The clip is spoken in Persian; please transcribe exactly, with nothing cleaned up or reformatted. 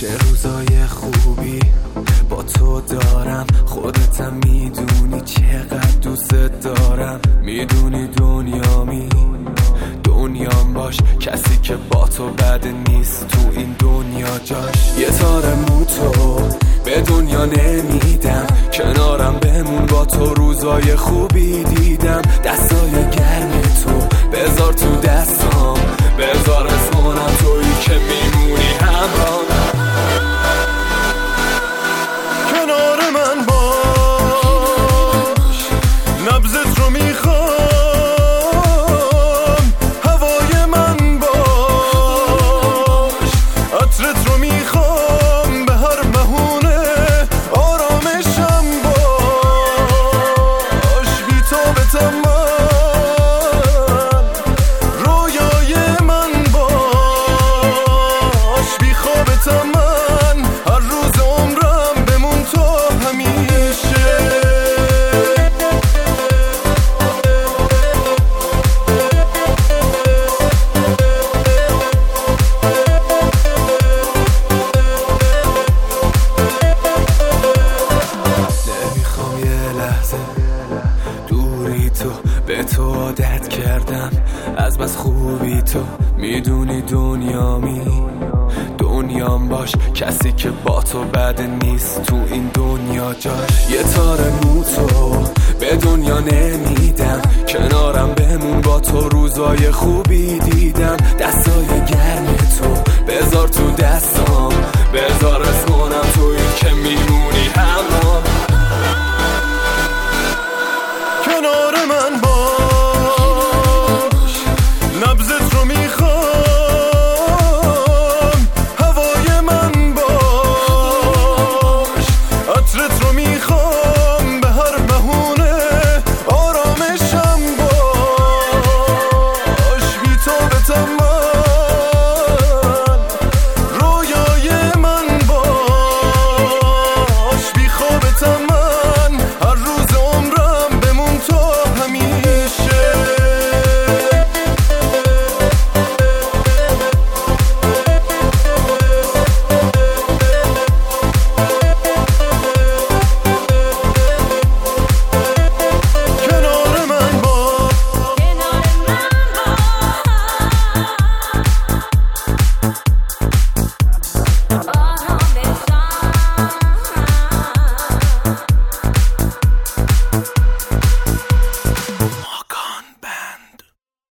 چه روزای خوبی با تو دارم، خودتم میدونی چقدر دوست دارم. میدونی دنیامی دنیام باش، کسی که با تو بد نیست تو این دنیا جاش. یه تار مو تو به دنیا نمیدم، کنارم بمون با تو روزای خوبی دیدم. دستای گرم تو بذار تو دستام، بذار اسمونم تویی که میمونی همراه. کنار من باش، نبضت رو میخوام، هوای من باش، عطرت رو میخوام، به هر بهونه آرامشم باش. بی تو به تمام رویای من باش، بی خوابت من هر روز عمرم بمون تو همیشه. نمیخوام یه لحظه دوری تو، به تو عادت کردم از بس خوبی تو. میدونی دنیامی دنیام باش، کسی که با تو بد نیست تو این دنیا جاش. یه تار مو تو به دنیا نمیدم، کنارم بمون با تو روزای خوبی دیدم. دستای گرم تو